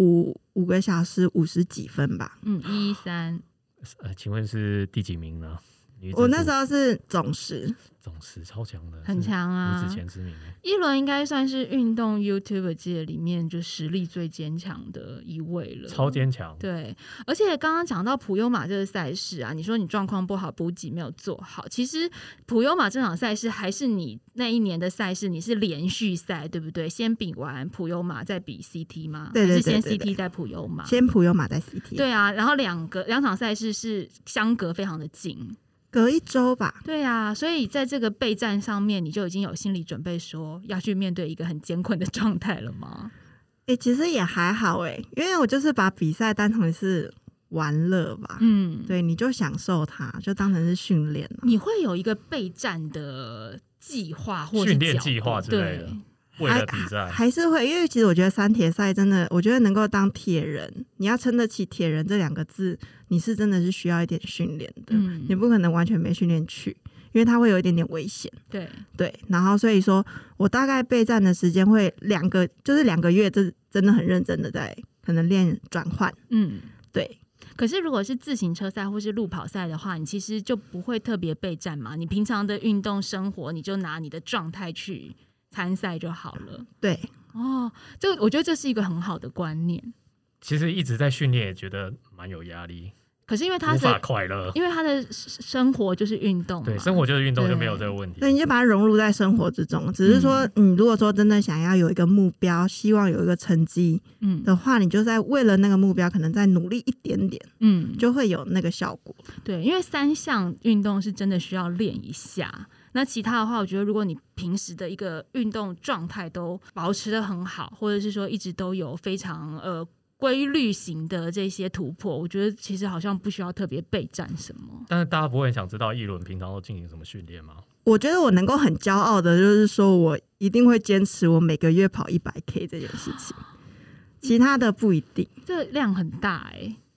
[SPEAKER 1] 5个小时50几分吧
[SPEAKER 3] ，113。
[SPEAKER 2] 请问是第几名呢？
[SPEAKER 1] 我那时候是总时
[SPEAKER 2] 超强的，
[SPEAKER 3] 很强啊，
[SPEAKER 2] 女子前10名。
[SPEAKER 3] 一轮应该算是运动 YouTube 界里面就实力最坚强的一位了，
[SPEAKER 2] 超坚强。
[SPEAKER 3] 对，而且刚刚讲到普悠玛这个赛事啊，你说你状况不好，补给没有做好，其实普悠玛这场赛事还是你那一年的赛事，你是连续赛对不对？先比完普悠玛再比 CT 吗？
[SPEAKER 1] 对，
[SPEAKER 3] 还是先 CT 再普悠玛？
[SPEAKER 1] 先普悠玛再 CT。
[SPEAKER 3] 对啊，然后两场赛事是相隔非常的近。
[SPEAKER 1] 隔1周吧。
[SPEAKER 3] 对啊，所以在这个备战上面，你就已经有心理准备，说要去面对一个很艰困的状态了吗？
[SPEAKER 1] 其实也还好因为我就是把比赛当成是玩乐吧，对，你就享受它，就当成是训练。
[SPEAKER 3] 你会有一个备战的计划或
[SPEAKER 2] 训练计划之类的，为了比赛
[SPEAKER 1] 还是会，因为其实我觉得3铁赛真的，我觉得能够当铁人，你要撑得起铁人这2个字，你是真的是需要一点训练的，你不可能完全没训练去，因为它会有一点点危险。对，然后所以说我大概备战的时间会2个月，这真的很认真的在可能练转换。对。
[SPEAKER 3] 可是如果是自行车赛或是路跑赛的话，你其实就不会特别备战嘛，你平常的运动生活你就拿你的状态去参赛就好了。
[SPEAKER 1] 对，
[SPEAKER 3] 这我觉得这是一个很好的观念。
[SPEAKER 2] 其实一直在训练也觉得蛮有压力，
[SPEAKER 3] 可是因为他
[SPEAKER 2] 无法快乐，
[SPEAKER 3] 因为他的生活就是运动嘛，
[SPEAKER 2] 对，生活就是运动，就没有这个问题。
[SPEAKER 1] 对，你就把它融入在生活之中。只是说，如果说真的想要有一个目标，希望有一个成绩的话，你就在为了那个目标，可能再努力一点点，就会有那个效果。
[SPEAKER 3] 对，因为3项运动是真的需要练一下。那其他的话，我觉得如果你平时的一个运动状态都保持得很好，或者是说一直都有非常规律型的这些突破，我觉得其实好像不需要特别备战什么。
[SPEAKER 2] 但是大家不会很想知道一轮平常都进行什么训练吗？
[SPEAKER 1] 我觉得我能够很骄傲的就是说我一定会坚持我每个月跑100K 这件事情，其他的不一定。
[SPEAKER 3] 这量很大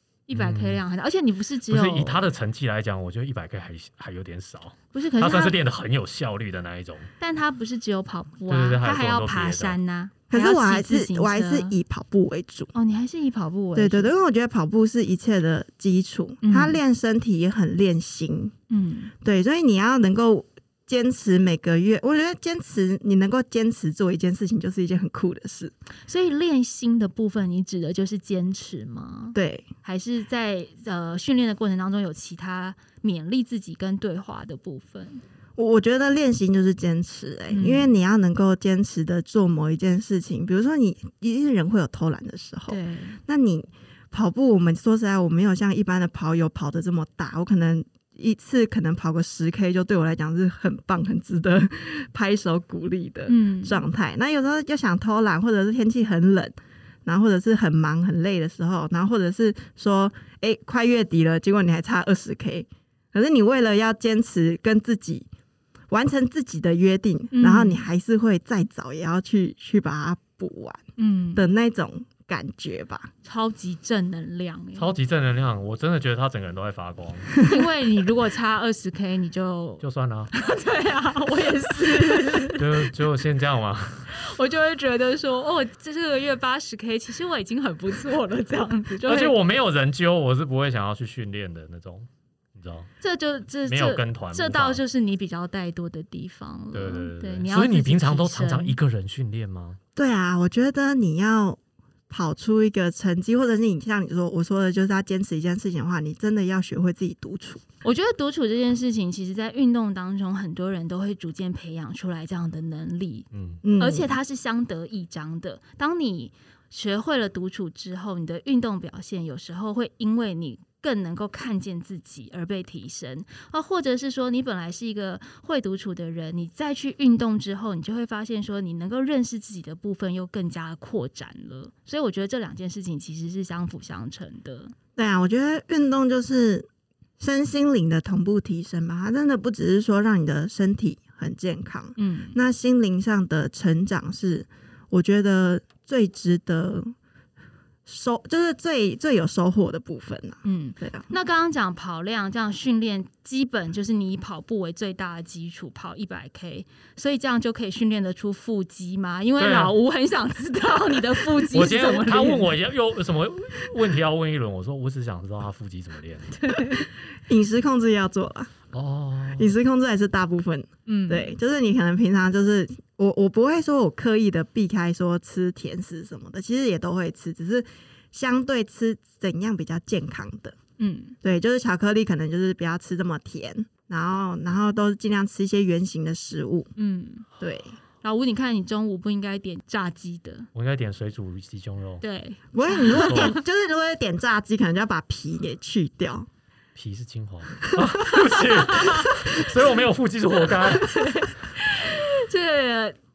[SPEAKER 3] 100K 量很大，而且你不是只有，
[SPEAKER 2] 不是以他的成绩来讲，我觉得100K 还有点少。
[SPEAKER 3] 不是，可是
[SPEAKER 2] 他算是练得很有效率的那一种。
[SPEAKER 3] 但他不是只有跑步啊，
[SPEAKER 2] 对，
[SPEAKER 3] 他还要爬山啊。
[SPEAKER 1] 可是我还是以跑步为主。
[SPEAKER 3] 你还是以跑步为主。
[SPEAKER 1] 对，因为我觉得跑步是一切的基础，他练身体也很练心。对，所以你要能够坚持每个月，我觉得你能够坚持做一件事情，就是一件很酷的事。
[SPEAKER 3] 所以练心的部分，你指的就是坚持吗？
[SPEAKER 1] 对，
[SPEAKER 3] 还是在训练的过程当中有其他勉励自己跟对话的部分？
[SPEAKER 1] 我觉得练习就是坚持因为你要能够坚持的做某一件事情，比如说你一定人会有偷懒的时候，
[SPEAKER 3] 对，
[SPEAKER 1] 那你跑步，我们说实在，我没有像一般的跑友跑得这么大，我可能一次可能跑个10K 就对我来讲是很棒很值得拍手鼓励的状态。那有时候就想偷懒，或者是天气很冷，然后或者是很忙很累的时候，然后或者是说快月底了，结果你还差20K， 可是你为了要坚持跟自己完成自己的约定，然后你还是会再早也要去把它补完的那种感觉吧。
[SPEAKER 3] 超级正能量
[SPEAKER 2] 超级正能量，我真的觉得他整个人都在发光。
[SPEAKER 3] 因为你如果差20K 你就
[SPEAKER 2] 算了
[SPEAKER 3] 对啊，我也是
[SPEAKER 2] 就先这样嘛。
[SPEAKER 3] 我就会觉得说这个月80K 其实我已经很不错了，这样子
[SPEAKER 2] 而且我没有人揪，我是不会想要去训练的那种，你知道，
[SPEAKER 3] 这
[SPEAKER 2] 没有跟团，
[SPEAKER 3] 这倒就是你比较怠惰的地方了。对，
[SPEAKER 2] 所以你平常都常常一个人训练吗？
[SPEAKER 1] 对啊，我觉得你要跑出一个成绩，或者是你像我说的，就是要坚持一件事情的话，你真的要学会自己独处。
[SPEAKER 3] 我觉得独处这件事情，其实在运动当中，很多人都会逐渐培养出来这样的能力，而且它是相得益彰的。当你学会了独处之后，你的运动表现有时候会因为你更能够看见自己而被提升，或者是说你本来是一个会独处的人，你再去运动之后，你就会发现说你能够认识自己的部分又更加扩展了。所以我觉得这2件事情其实是相辅相成的。
[SPEAKER 1] 对啊，我觉得运动就是身心灵的同步提升吧，它真的不只是说让你的身体很健康，那心灵上的成长是我觉得最值得就是最有收获的部分对啊。
[SPEAKER 3] 那刚刚讲跑量这样训练，基本就是你以跑步为最大的基础，跑100K， 所以这样就可以训练得出腹肌吗？因为老吴很想知道你的腹肌是怎么练的。
[SPEAKER 2] 他问我有什么问题要问一轮，我说我只想知道他腹肌怎么练。
[SPEAKER 1] 饮食控制要做啦。饮食控制还是大部分，对，就是你可能平常就是我不会说我刻意的避开说吃甜食什么的，其实也都会吃，只是相对吃怎样比较健康的，对，就是巧克力可能就是不要吃这么甜，然后都尽量吃一些原型的食物，对。
[SPEAKER 3] 老吴，你看你中午不应该点炸鸡的，
[SPEAKER 2] 我应该点水煮鸡胸肉。
[SPEAKER 3] 对，
[SPEAKER 1] 不会，你如果如果点炸鸡，可能就要把皮给去掉。
[SPEAKER 2] 皮是精华，对不起，所以我没有腹肌是活该。
[SPEAKER 3] 这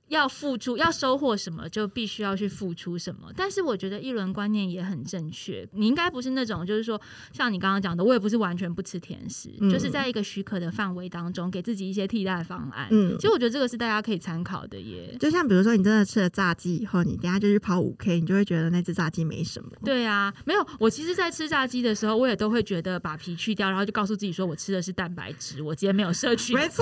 [SPEAKER 3] 要付出要收获什么就必须要去付出什么，但是我觉得一轮观念也很正确，你应该不是那种就是说像你刚刚讲的，我也不是完全不吃甜食，就是在一个许可的范围当中给自己一些替代方案。其实我觉得这个是大家可以参考的耶。
[SPEAKER 1] 就像比如说你真的吃了炸鸡以后，你等一下就去跑5K， 你就会觉得那只炸鸡没什么。
[SPEAKER 3] 对啊，没有，我其实在吃炸鸡的时候我也都会觉得把皮去掉，然后就告诉自己说我吃的是蛋白质，我今天没有摄取
[SPEAKER 1] 没错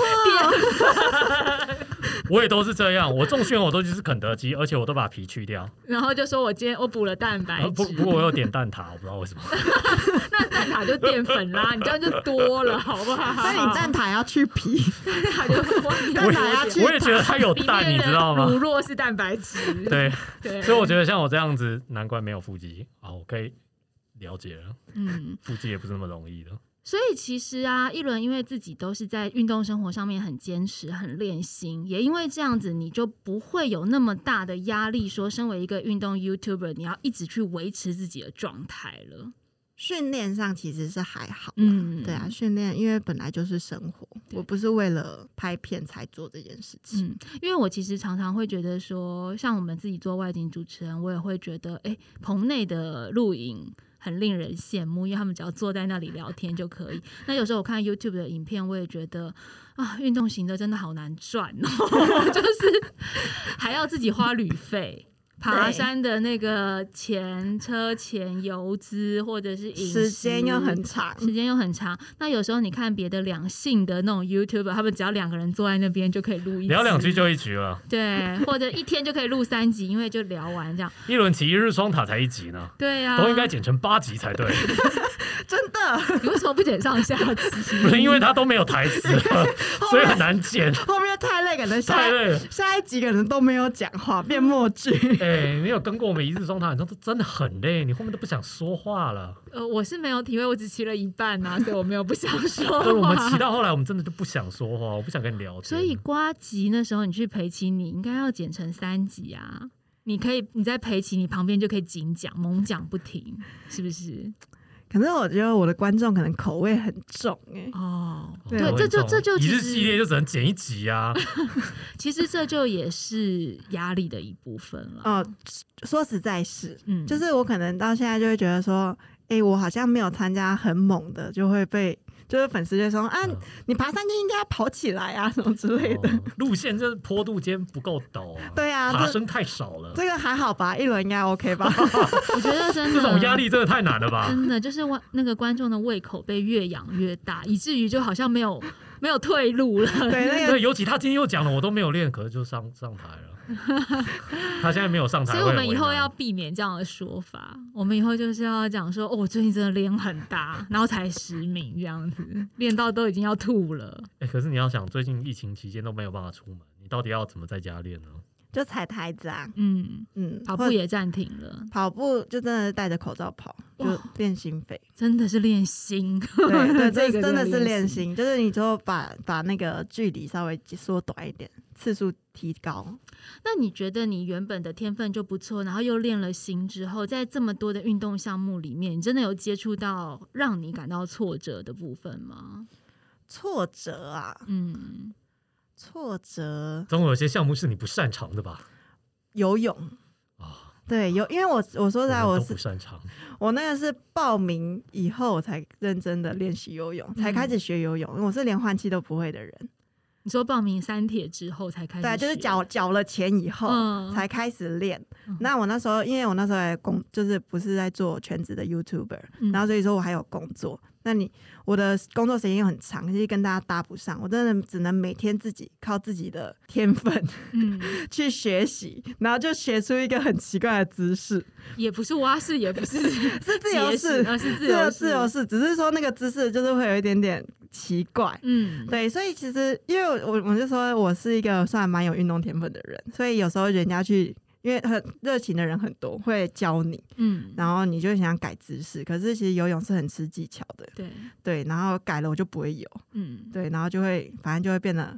[SPEAKER 2] 我也都是这样，我重训我都去吃肯德基，而且我都把皮去掉，
[SPEAKER 3] 然后就说我今天我补了蛋白质。
[SPEAKER 2] 不过我有点蛋挞，我不知道为什么。
[SPEAKER 3] 那蛋挞就淀粉啦，你这样就多了，好不好？
[SPEAKER 1] 那你蛋挞要去皮，
[SPEAKER 3] 蛋挞就
[SPEAKER 1] 蛋挞要去，
[SPEAKER 2] 我也觉得它有蛋，你知道吗？
[SPEAKER 3] 乳酪是蛋白质，
[SPEAKER 2] 对，所以我觉得像我这样子，难怪没有腹肌啊，我可以了解了。腹肌也不是那么容易的。
[SPEAKER 3] 所以其实啊，一轮因为自己都是在运动生活上面很坚持、很练心，也因为这样子，你就不会有那么大的压力，说身为一个运动 YouTuber， 你要一直去维持自己的状态了。
[SPEAKER 1] 训练上其实是还好啦，对啊，训练因为本来就是生活，我不是为了拍片才做这件事情。
[SPEAKER 3] 因为我其实常常会觉得说，像我们自己做外景主持人，我也会觉得，棚内的录影很令人羡慕，因为他们只要坐在那里聊天就可以。那有时候我看 YouTube 的影片，我也觉得啊，运动型的真的好难赚哦，就是还要自己花旅费。爬山的那个钱、车钱、油资或者是饮食，
[SPEAKER 1] 时间又很长，
[SPEAKER 3] 那有时候你看别的两性的那种 YouTuber， 他们只要2个人坐在那边就可以录一集，
[SPEAKER 2] 聊2句就一局了。
[SPEAKER 3] 对，或者一天就可以录3集，因为就聊完这样。
[SPEAKER 2] 一轮骑1日双塔才1集呢，
[SPEAKER 3] 对啊，
[SPEAKER 2] 都应该剪成8集才对。
[SPEAKER 1] 真的，
[SPEAKER 3] 你为什么不剪上下集？
[SPEAKER 2] 不是因为他都没有台词了，所以很难剪。
[SPEAKER 1] 后面太累，可能下一集可能都没有讲话，变默剧。
[SPEAKER 2] 你有跟过我们1日双塔，你知道真的很累，你后面都不想说话了。
[SPEAKER 3] 我是没有体会，我只骑了一半啊，所以我没有不想说话。
[SPEAKER 2] 我们骑到后来，我们真的就不想说话，我不想跟你聊天。
[SPEAKER 3] 所以呱吉那时候你去陪骑，你应该要剪成3集啊。你在陪骑，你旁边就可以紧讲、猛讲不停，是不是？
[SPEAKER 1] 可是我觉得我的观众可能口味很重
[SPEAKER 3] 对，这就
[SPEAKER 2] 1日系列就只能剪1集啊。
[SPEAKER 3] 其实这就也是压力的一部分了。
[SPEAKER 1] 说实在是，就是我可能到现在就会觉得说，我好像没有参加很猛的，就会被。就是粉丝就说啊，你爬山就应该要跑起来啊，什么之类的。
[SPEAKER 2] 路线这坡度间不够陡啊，
[SPEAKER 1] 对啊，
[SPEAKER 2] 爬升太少了。
[SPEAKER 1] 这个还好吧，一轮应该 OK 吧？
[SPEAKER 3] 我觉得真的
[SPEAKER 2] 这种压力真的太难了吧？
[SPEAKER 3] 真的就是那个观众的胃口被越养越大，以至于就好像没有退路了。
[SPEAKER 2] 对，尤其他今天又讲了，我都没有练，可是就上台了。他现在没有上台，
[SPEAKER 3] 所以我们以后要避免这样的说法。我们以后就是要讲说，我最近真的练很大，然后才10名这样子，练到都已经要吐了。
[SPEAKER 2] 可是你要想，最近疫情期间都没有办法出门，你到底要怎么在家练呢？
[SPEAKER 1] 就踩台子啊，
[SPEAKER 3] 跑步也暂停了，
[SPEAKER 1] 跑步就真的是戴着口罩跑，就练心肺，
[SPEAKER 3] 真的是练心。
[SPEAKER 1] 对，这个真的是练心，就是你就把那个距离稍微缩短一点，次数提高。
[SPEAKER 3] 那你觉得你原本的天分就不错，然后又练了心之后，在这么多的运动项目里面，你真的有接触到让你感到挫折的部分吗？
[SPEAKER 1] 挫折啊，挫折
[SPEAKER 2] 总有些项目是你不擅长的吧？
[SPEAKER 1] 游泳对，因为我说实在我
[SPEAKER 2] 不擅长，
[SPEAKER 1] 我那个是报名以后我才认真的练习游泳，才开始学游泳，我是连换气都不会的人。
[SPEAKER 3] 你说报名3铁之后才开始学？
[SPEAKER 1] 对，就是缴了钱以后才开始练。那我那时候，因为我那时候还就是不是在做全职的 YouTuber，然后所以说我还有工作。那我的工作时间又很长，其实跟大家搭不上，我真的只能每天靠自己的天分去学习，然后就学出一个很奇怪的姿势，
[SPEAKER 3] 也不是蛙式，也不是
[SPEAKER 1] 是自由式，
[SPEAKER 3] 是
[SPEAKER 1] 自由式，只是说那个姿势就是会有一点点奇怪，对，所以其实因为我就说我是一个算蛮有运动天分的人，所以有时候人家因为很热情的人很多，会教你，然后你就想改姿势，可是其实游泳是很吃技巧的，对，然后改了我就不会游，对，然后反正就会变得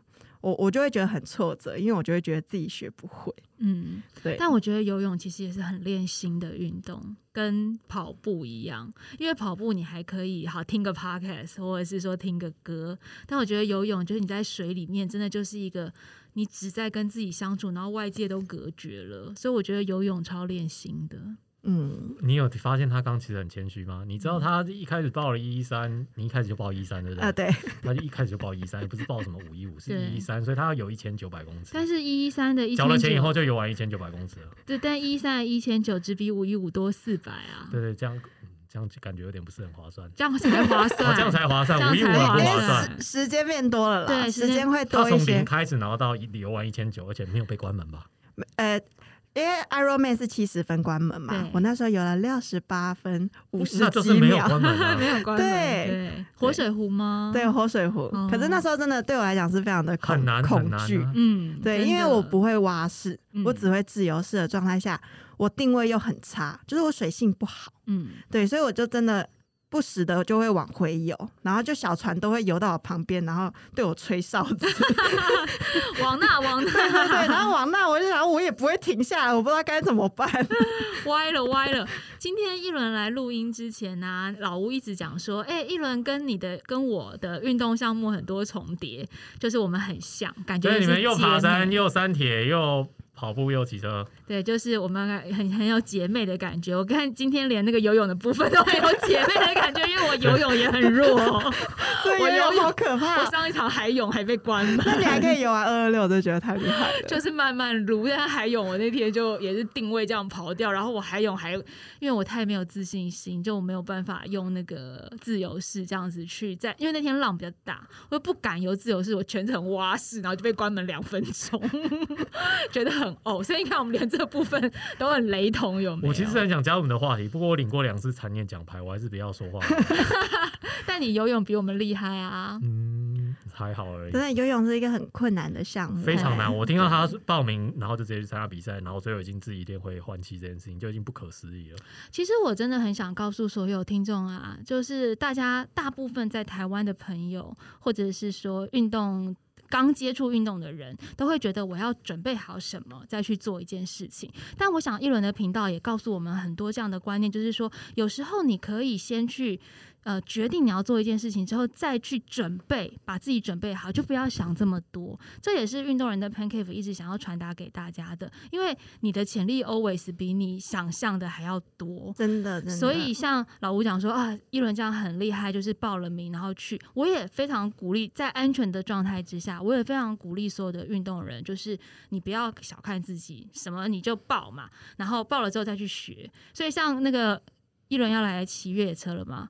[SPEAKER 1] 我就会觉得很挫折，因为我就会觉得自己学不会。
[SPEAKER 3] 对。但我觉得游泳其实也是很练心的运动，跟跑步一样，因为跑步你还可以好听个 podcast 或者是说听个歌，但我觉得游泳就是你在水里面真的就是一个你只在跟自己相处，然后外界都隔绝了，所以我觉得游泳超练心的。
[SPEAKER 2] 你有发现他刚其实很谦虚吗？你知道他一开始报了113，你一开始就报113，对不对？
[SPEAKER 1] 对，
[SPEAKER 2] 他就一开始就报113，也不是报什么515，是113，所以他要游1900公尺。
[SPEAKER 3] 但是113的1900
[SPEAKER 2] 缴了钱以后就游完1900公尺了。
[SPEAKER 3] 对，但113的1900只比515多400啊。
[SPEAKER 2] 对，这样感觉有点不是很划算。
[SPEAKER 3] 这样才划算，
[SPEAKER 2] 这样才划算，515
[SPEAKER 3] 很
[SPEAKER 2] 不划算。
[SPEAKER 1] 时间变多了啦，
[SPEAKER 3] 对，
[SPEAKER 1] 时间会多一些。
[SPEAKER 2] 他从0开始，然后到游完1900，而且没有被关门吧？
[SPEAKER 1] 因为 Ironman 是70分关门嘛，我那时候游了68分50几秒，
[SPEAKER 2] 那就是没有关门啊，
[SPEAKER 3] 没有关门。对，活水湖吗？
[SPEAKER 1] 对，活水湖。可是那时候真的对我来讲是非常的恐惧，对，因为我不会蛙式，我只会自由式的状态下，我定位又很差，就是我水性不好，对，所以我就真的不时的就会往回游，然后就小船都会游到我旁边，然后对我吹哨子，
[SPEAKER 3] 往那，
[SPEAKER 1] 对，然后往那，我就想我也不会停下来，我不知道该怎么办，
[SPEAKER 3] 歪了。今天一轮来录音之前呢，老吴一直讲说，一轮跟我的运动项目很多重叠，就是我们很像，感觉
[SPEAKER 2] 对，你们又爬山又三铁又跑步又骑车，
[SPEAKER 3] 对，就是我们很有姐妹的感觉。我看今天连那个游泳的部分都很有姐妹的感觉，因为我游泳也很弱，
[SPEAKER 1] 我游泳好可怕。
[SPEAKER 3] 我上一场海泳还被关门，
[SPEAKER 1] 那你还可以游完226，我就觉得太厉害了。
[SPEAKER 3] 就是慢慢撸，但海泳我那天就也是定位这样跑掉，然后我海泳因为我太没有自信心，就我没有办法用那个自由式这样子去因为那天浪比较大，我又不敢游自由式，我全程蛙式，然后就被关门2分钟，觉得很所以你看我们连这个部分都很雷同，有没有？
[SPEAKER 2] 我其实很想加入我们的话题，不过我领过2次残念奖牌，我还是不要说话。
[SPEAKER 3] 但你游泳比我们厉害啊！
[SPEAKER 2] 还好而已。
[SPEAKER 1] 真的，游泳是一个很困难的项目，
[SPEAKER 2] 非常难。我听到他报名，然后就直接去参加比赛，然后最后已经自己练会换气这件事情，就已经不可思议了。
[SPEAKER 3] 其实我真的很想告诉所有听众啊，就是大部分在台湾的朋友，或者是说刚接触运动的人都会觉得我要准备好什么再去做一件事情，但我想一轮的频道也告诉我们很多这样的观念，就是说有时候你可以先去决定你要做一件事情之后再去准备，把自己准备好，就不要想这么多。这也是运动人的 Pancake 一直想要传达给大家的，因为你的潜力 always 比你想象的还要多，
[SPEAKER 1] 真的。
[SPEAKER 3] 所以像老吴讲说一轮这样很厉害，就是报了名然后去，我也非常鼓励，在安全的状态之下，我也非常鼓励所有的运动人，就是你不要小看自己，什么你就报嘛，然后报了之后再去学。所以像那个一轮要来骑越野车了吗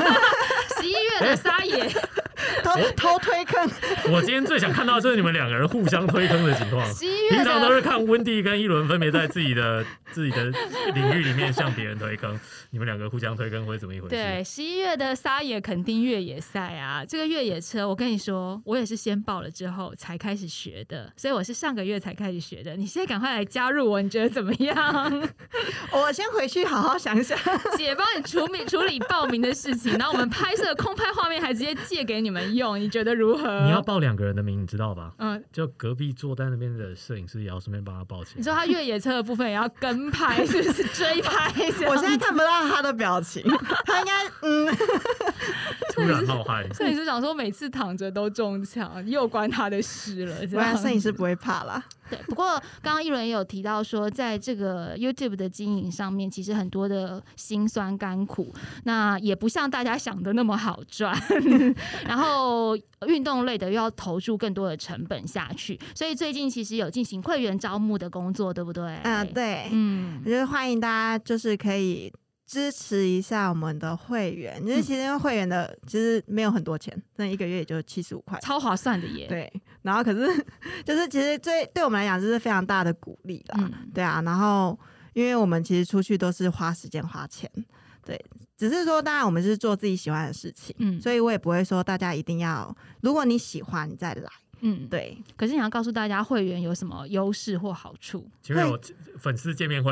[SPEAKER 3] ？11月的撒野
[SPEAKER 1] 偷推坑。
[SPEAKER 2] 我今天最想看到的就是你们2个人互相推坑的情况。平常都是看温蒂跟一轮分别在自己的领域里面向别人推坑，你们2个互相推坑会怎么一回事？
[SPEAKER 3] 对，11月的撒野垦丁越野赛啊，这个越野车我跟你说，我也是先报了之后才开始学的，所以我是上个月才开始学的。你现在赶快来加入我，你觉得怎么样？
[SPEAKER 1] 我先回去好好想想，
[SPEAKER 3] 姐帮你处理报名的事情，然后我们拍摄空拍画面还直接借给你们用，你觉得如何？
[SPEAKER 2] 你要报2个人的名，你知道吧？就隔壁坐在那边的摄影师也要顺便帮他报起来。
[SPEAKER 3] 你说他越野车的部分也要跟拍，是不是追拍？
[SPEAKER 1] 我现在看不到他的表情，他应该
[SPEAKER 2] 突然冒汗。
[SPEAKER 3] 摄影师讲说每次躺着都中枪，又关他的事了。
[SPEAKER 1] 不然摄影师不会怕啦。
[SPEAKER 3] 对，不过刚刚一轮也有提到说，在这个 YouTube 的经营上面，其实很多的辛酸甘苦，那也不像大家想的那么好赚。然后运动类的又要投注更多的成本下去，所以最近其实有进行会员招募的工作，对不对？
[SPEAKER 1] 对，我觉得欢迎大家就是可以支持一下我们的会员，因为其实会员的其实没有很多钱，那1个月也就75块，
[SPEAKER 3] 超划算的耶。
[SPEAKER 1] 对，然后可是就是其实对我们来讲就是非常大的鼓励啦，对啊，然后因为我们其实出去都是花时间花钱，对，只是说当然我们是做自己喜欢的事情，所以我也不会说大家一定要，如果你喜欢你再来。对。
[SPEAKER 3] 可是你要告诉大家会员有什么优势或好处？
[SPEAKER 2] 请问有粉丝见面会吗？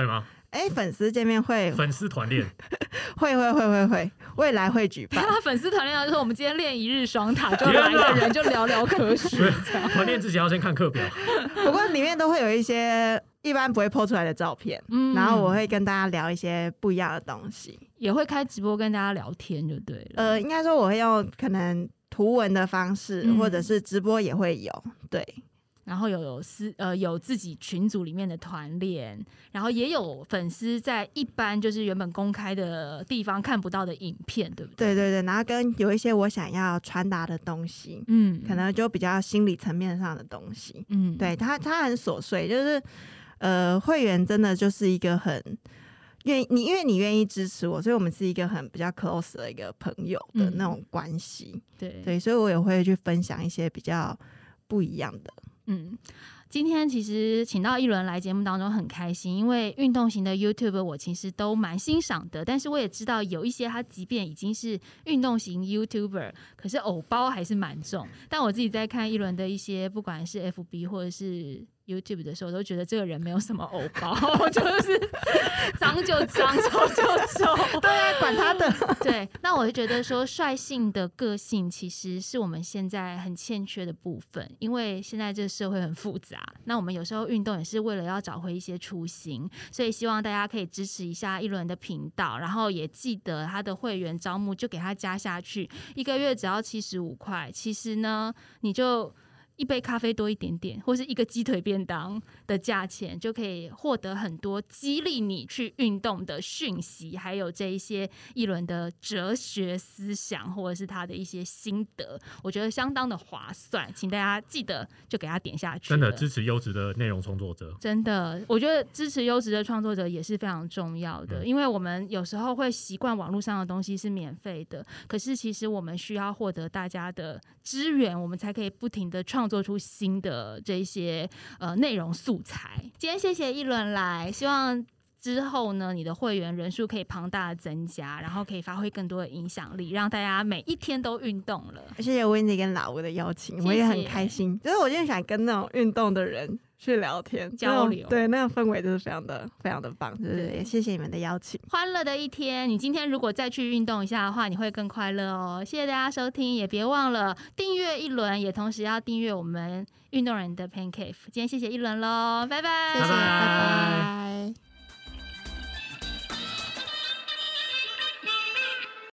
[SPEAKER 1] 粉丝见面会，
[SPEAKER 2] 粉丝团练
[SPEAKER 1] 会，未来会举办。
[SPEAKER 3] 他粉丝团练就是我们今天练一日双塔，就来的人就聊聊科学。
[SPEAKER 2] 团练之前要先看课表，
[SPEAKER 1] 不过里面都会有一些一般不会 po 出来的照片，然后我会跟大家聊一些不一样的东西，
[SPEAKER 3] 也会开直播跟大家聊天就对了。
[SPEAKER 1] 应该说我会用可能图文的方式，或者是直播也会有，对。
[SPEAKER 3] 然后有自己群组里面的团练，然后也有粉丝在一般就是原本公开的地方看不到的影片，对不对？
[SPEAKER 1] 对，然后跟有一些我想要传达的东西，可能就比较心理层面上的东西，对，它很琐碎，就是会员真的就是一个很因为你愿意支持我，所以我们是一个很比较 close 的一个朋友的那种关系，对，所以我也会去分享一些比较不一样的。
[SPEAKER 3] 今天其实请到一轮来节目当中很开心，因为运动型的 YouTuber 我其实都蛮欣赏的，但是我也知道有一些他即便已经是运动型 YouTuber， 可是偶包还是蛮重。但我自己在看一轮的一些不管是 FB 或者是YouTube 的时候，我都觉得这个人没有什么偶包，就是脏就脏，丑就丑，
[SPEAKER 1] 对啊，管他的。
[SPEAKER 3] 对，那我就觉得说率性的个性其实是我们现在很欠缺的部分，因为现在这个社会很复杂，那我们有时候运动也是为了要找回一些初心，所以希望大家可以支持一下一轮的频道，然后也记得他的会员招募就给他加下去，1个月只要75块，其实呢你就一杯咖啡多一点点，或是一个鸡腿便当的价钱，就可以获得很多激励你去运动的讯息，还有这一些一轮的哲学思想，或者是他的一些心得，我觉得相当的划算，请大家记得就给他点下去。
[SPEAKER 2] 真的支持优质的内容创作者，
[SPEAKER 3] 真的，我觉得支持优质的创作者也是非常重要的，因为我们有时候会习惯网络上的东西是免费的，可是其实我们需要获得大家的支援，我们才可以不停的创作出新的这些内容素材。今天谢谢一轮来，希望之后呢你的会员人数可以庞大的增加，然后可以发挥更多的影响力，让大家每一天都运动了。
[SPEAKER 1] 谢谢 Wendy 跟老吴的邀请，我也很开心，就是我今天想跟那种运动的人去聊天
[SPEAKER 3] 交流，
[SPEAKER 1] 对，那个氛围就是非常的棒，就是也谢谢你们的邀请。
[SPEAKER 3] 欢乐的一天，你今天如果再去运动一下的话，你会更快乐哦。谢谢大家收听，也别忘了订阅一轮，也同时要订阅我们运动人的 Pancake。今天谢谢一轮咯，拜拜，
[SPEAKER 1] 谢谢，拜拜。